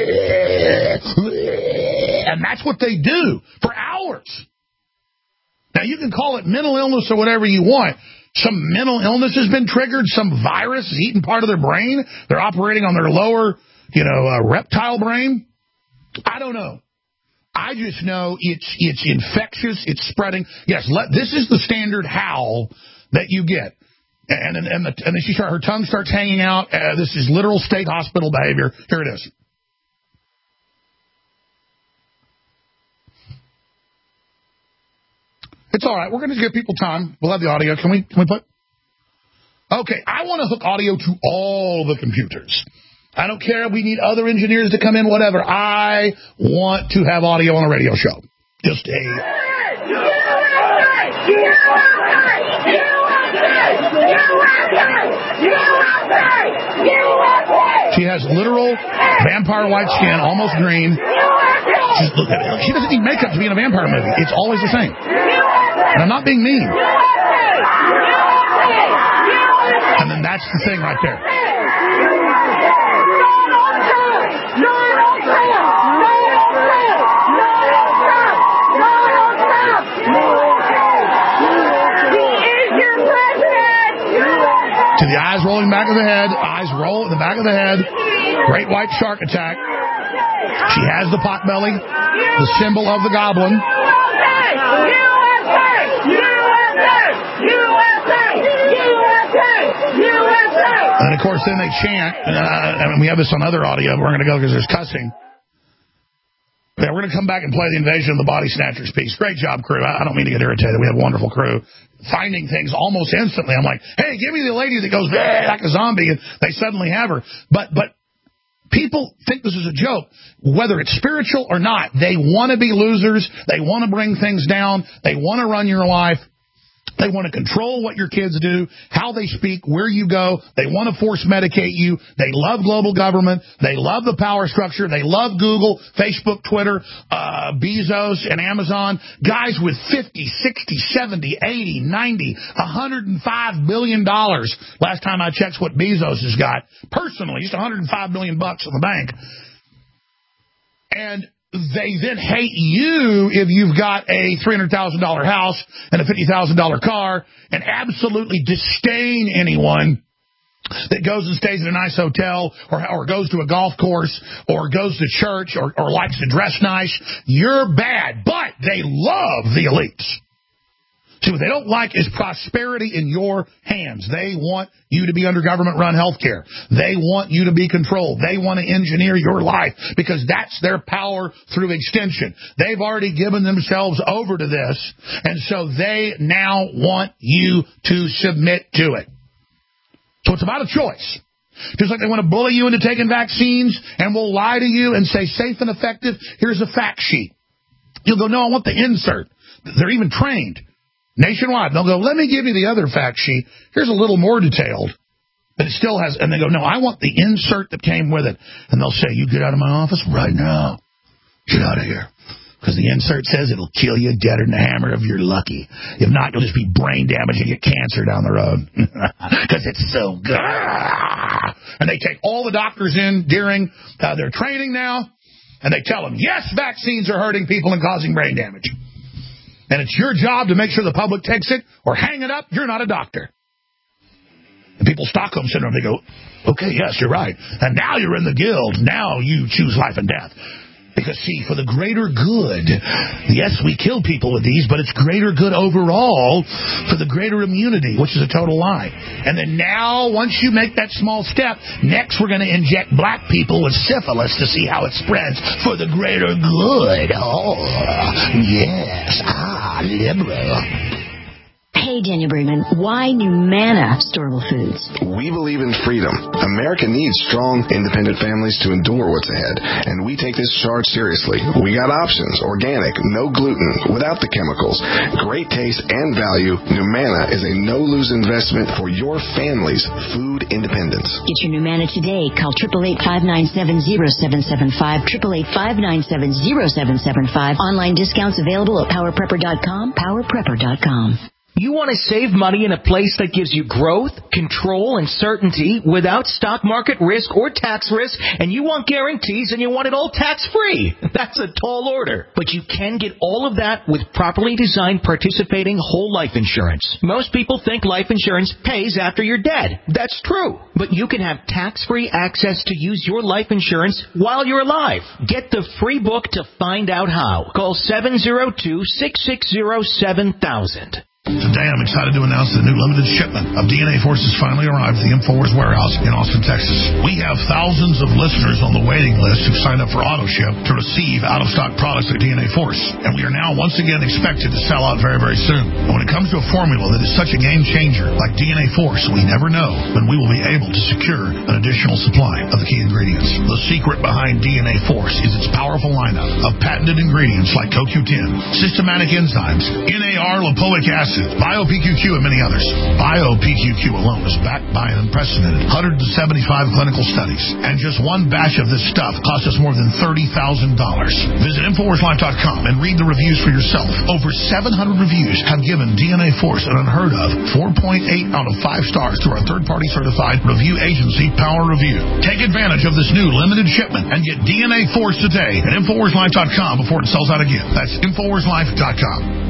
and that's what they do for hours. Now, you can call it mental illness or whatever you want. Some mental illness has been triggered. Some virus is eating part of their brain. They're operating on their lower, you know, uh, reptile brain. I don't know. I just know it's it's infectious. It's spreading. Yes, let, this is the standard howl that you get. And and and, the, and then she start, her tongue starts hanging out. Uh, this is literal state hospital behavior. Here it is. It's all right. We're going to give people time. We'll have the audio. Can we? Can we put? Okay. I want to hook audio to all the computers. I don't care. We need other engineers to come in. Whatever. I want to have audio on a radio show. Just a. She has literal vampire white skin, almost green. She's, look at it. She doesn't need makeup to be in a vampire movie. It's always the same. And I'm not being mean. And then that's the thing right there. To the eyes rolling back of the head, eyes roll in the back of the head, great white shark attack. She has the pot belly, the symbol of the goblin. And of course, then they chant. Uh, I mean, we have this on other audio, but we're going to go because there's cussing. Yeah, we're going to come back and play the Invasion of the Body Snatchers piece. Great job, crew. I don't mean to get irritated. We have a wonderful crew. Finding things almost instantly. I'm like, hey, give me the lady that goes like a zombie, and they suddenly have her. But but people think this is a joke. Whether it's spiritual or not, they want to be losers. They want to bring things down. They want to run your life. They want to control what your kids do, how they speak, where you go. They want to force medicate you. They love global government. They love the power structure. They love Google, Facebook, Twitter, uh, Bezos, and Amazon. Guys with fifty, sixty, seventy, eighty, ninety, one hundred five billion dollars. Last time I checked what Bezos has got. Personally, just one hundred five million bucks in the bank. And they then hate you if you've got a three hundred thousand dollars house and a fifty thousand dollars car, and absolutely disdain anyone that goes and stays in a nice hotel or, or goes to a golf course or goes to church or, or likes to dress nice. You're bad, but they love the elites. See, what they don't like is prosperity in your hands. They want you to be under government-run health care. They want you to be controlled. They want to engineer your life because that's their power through extension. They've already given themselves over to this, and so they now want you to submit to it. So it's about a choice. Just like they want to bully you into taking vaccines and will lie to you and say safe and effective, here's a fact sheet. You'll go, no, I want the insert. They're even trained. Nationwide, they'll go, let me give you the other fact sheet. Here's a little more detailed, but it still has, and they go, no, I want the insert that came with it. And they'll say, you get out of my office right now. Get out of here. Because the insert says it'll kill you deader than a hammer if you're lucky. If not, you'll just be brain damaged and get cancer down the road. Because it's so good. And they take all the doctors in during uh, their training now, and they tell them, yes, vaccines are hurting people and causing brain damage. And it's your job to make sure the public takes it, or hang it up, you're not a doctor. And people, Stockholm Syndrome, they go, okay, yes, you're right. And now you're in the guild. Now you choose life and death. Because, see, for the greater good, yes, we kill people with these, but it's greater good overall for the greater immunity, which is a total lie. And then now, once you make that small step, next we're going to inject black people with syphilis to see how it spreads for the greater good. Oh, yes. Ah, liberal.
Hey, Daniel Bergman, why Numana Storable Foods?
We believe in freedom. America needs strong, independent families to endure what's ahead, and we take this charge seriously. We got options: organic, no gluten, without the chemicals, great taste and value. Numana is a no-lose investment for your family's food independence.
Get your Numana today. Call eight eight eight, five nine seven, zero seven seven five, eight eight eight, five nine seven, zero seven seven five. Online discounts available at power prepper dot com, power prepper dot com.
You want to save money in a place that gives you growth, control, and certainty without stock market risk or tax risk, and you want guarantees and you want it all tax-free. That's a tall order. But you can get all of that with properly designed participating whole life insurance. Most people think life insurance pays after you're dead. That's true. But you can have tax-free access to use your life insurance while you're alive. Get the free book to find out how. Call seven zero two, six six zero, seven thousand.
Today, I'm excited to announce the new limited shipment of D N A Force has finally arrived at the InfoWars warehouse in Austin, Texas. We have thousands of listeners on the waiting list who've signed up for AutoShip to receive out-of-stock products like D N A Force. And we are now once again expected to sell out very, very soon. And when it comes to a formula that is such a game changer like D N A Force, we never know when we will be able to secure an additional supply of the key ingredients. The secret behind D N A Force is its powerful lineup of patented ingredients like C O Q ten, systematic enzymes, N A R lipoic acid, Bio-P Q Q, and many others. Bio-P Q Q alone is backed by an unprecedented one hundred seventy-five clinical studies, and just one batch of this stuff cost us more than thirty thousand dollars. Visit Infowars Life dot com and read the reviews for yourself. Over seven hundred reviews have given D N A Force an unheard of four point eight out of five stars through our third-party certified review agency, Power Review. Take advantage of this new limited shipment and get D N A Force today at Infowars Life dot com before it sells out again. That's Infowars Life dot com.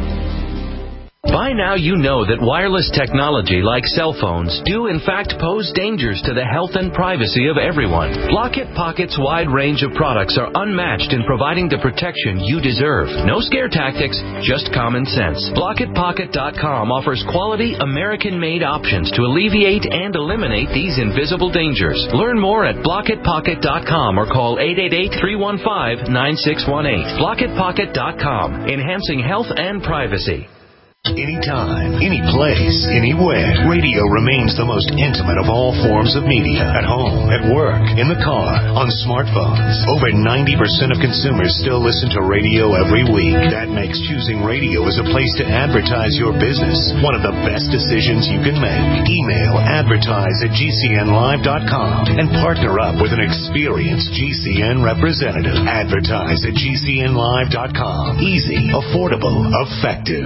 By now you know that wireless technology like cell phones do in fact pose dangers to the health and privacy of everyone. Blockit Pocket's wide range of products are unmatched in providing the protection you deserve. No scare tactics, just common sense. Blockit Pocket dot com offers quality American-made options to alleviate and eliminate these invisible dangers. Learn more at Blockit Pocket dot com or call eight eight eight, three one five, nine six one eight. Blockit Pocket dot com, enhancing health and privacy.
Anytime, any place, anywhere, radio remains the most intimate of all forms of media. At home, at work, in the car, on smartphones. Over ninety percent of consumers still listen to radio every week. That makes choosing radio as a place to advertise your business one of the best decisions you can make. Email advertise at G C N live dot com and partner up with an experienced G C N representative. Advertise at G C N live dot com. Easy, affordable, effective.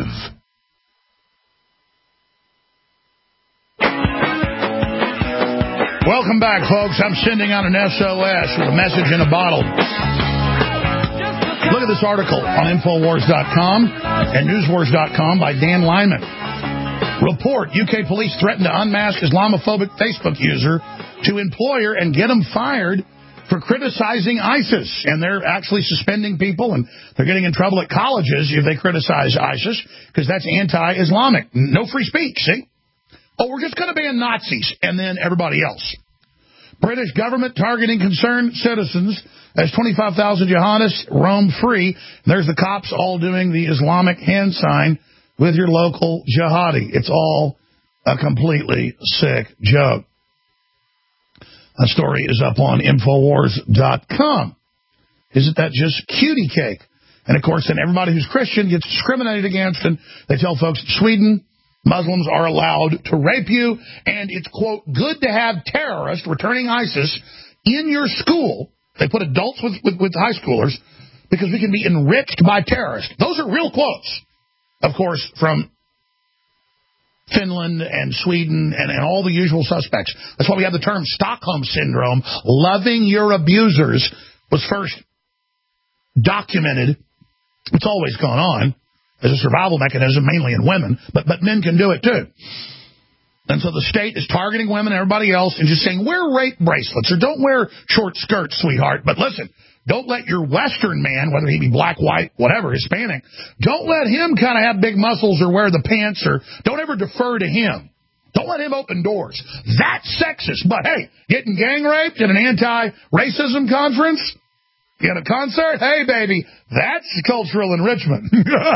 Welcome back, folks. I'm sending out an S O S with a message in a bottle. Look at this article on Infowars dot com and Newswars dot com by Dan Lyman. Report, U K police threaten to unmask Islamophobic Facebook user to employer and get him fired for criticizing ISIS, and they're actually suspending people, and they're getting in trouble at colleges if they criticize ISIS, because that's anti-Islamic. No free speech, see? Oh, we're just going to ban Nazis, and then everybody else. British government targeting concerned citizens as twenty-five thousand jihadists roam free. There's the cops all doing the Islamic hand sign with your local jihadi. It's all a completely sick joke. That story is up on Infowars dot com. Isn't that just cutie cake? And, of course, then everybody who's Christian gets discriminated against, and they tell folks in Sweden Muslims are allowed to rape you, and it's, quote, good to have terrorists returning ISIS in your school. They put adults with, with, with high schoolers because we can be enriched by terrorists. Those are real quotes, of course, from Finland and Sweden and, and all the usual suspects. That's why we have the term Stockholm Syndrome. Loving your abusers was first documented. It's always gone on as a survival mechanism, mainly in women, but but men can do it too. And so the state is targeting women and everybody else and just saying, wear rape bracelets or don't wear short skirts, sweetheart. But listen, don't let your Western man, whether he be black, white, whatever, Hispanic, don't let him kind of have big muscles or wear the pants, or don't ever defer to him. Don't let him open doors. That's sexist. But hey, getting gang raped at an anti-racism conference, in a concert, hey, baby, that's cultural enrichment.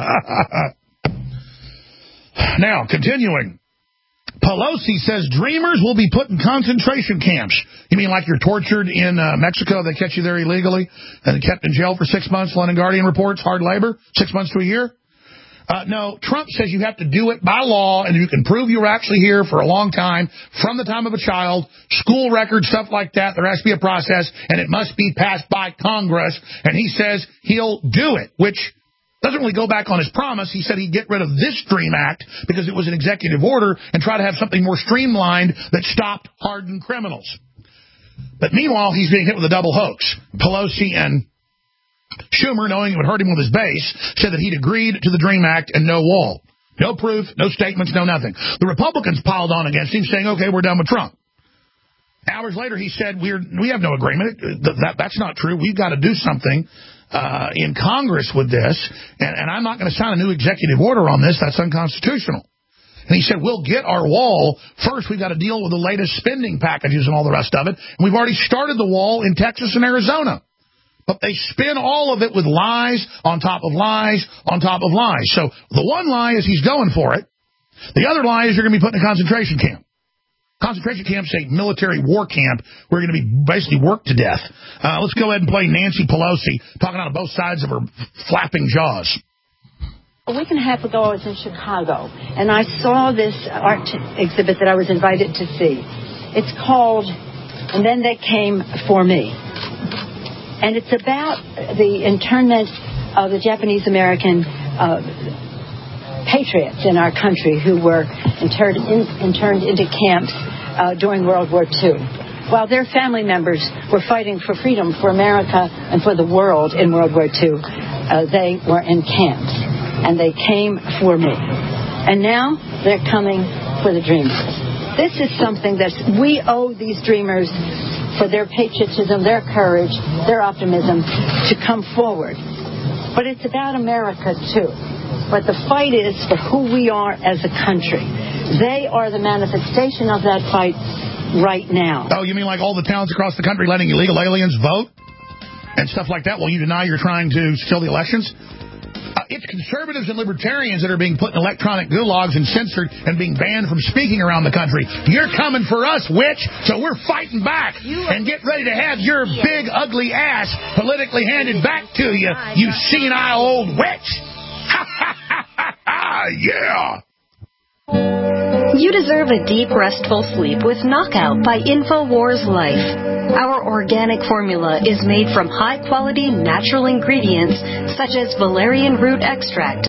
Now, continuing. Pelosi says dreamers will be put in concentration camps. You mean like you're tortured in uh, Mexico? They catch you there illegally and kept in jail for six months, London Guardian reports, hard labor, six months to a year? Uh, no, Trump says you have to do it by law, and you can prove you were actually here for a long time, from the time of a child, school records, stuff like that. There has to be a process, and it must be passed by Congress. And he says he'll do it, which doesn't really go back on his promise. He said he'd get rid of this DREAM Act because it was an executive order and try to have something more streamlined that stopped hardened criminals. But meanwhile, he's being hit with a double hoax. Pelosi and Schumer, knowing it would hurt him with his base, said that he'd agreed to the DREAM Act and no wall. No proof, no statements, no nothing. The Republicans piled on against him, saying, okay, we're done with Trump. Hours later, he said, we're, we have no agreement. That, that's not true. We've got to do something uh, in Congress with this, and, and I'm not going to sign a new executive order on this. That's unconstitutional. And he said, we'll get our wall. First, we've got to deal with the latest spending packages and all the rest of it. And we've already started the wall in Texas and Arizona. But they spin all of it with lies on top of lies on top of lies. So the one lie is he's going for it. The other lie is you're going to be put in a concentration camp. Concentration camp's a military war camp where you're going to be basically worked to death. Uh, let's go ahead and play Nancy Pelosi talking out of both sides of her flapping jaws.
A week and a half ago, I was in Chicago, and I saw this art exhibit that I was invited to see. It's called And Then They Came For Me. And it's about the internment of the Japanese-American uh, patriots in our country who were interred in, interned into camps uh, during World War Two. While their family members were fighting for freedom for America and for the world in World War Two, uh, they were in camps. And they came for me. And now they're coming for the dreamers. This is something that we owe these dreamers for their patriotism, their courage, their optimism to come forward. But it's about America, too. But the fight is for who we are as a country. They are the manifestation of that fight right now.
Oh, you mean like all the towns across the country letting illegal aliens vote and stuff like that while you deny you're trying to steal the elections? Uh, it's conservatives and libertarians that are being put in electronic gulags and censored and being banned from speaking around the country. You're coming for us, witch, so we're fighting back. And get ready to have your big, ugly ass politically handed back to you, you senile old witch. Ha, ha, ha, ha, ha, yeah.
You deserve a deep, restful sleep with Knockout by InfoWars Life. Our organic formula is made from high-quality natural ingredients such as valerian root extract,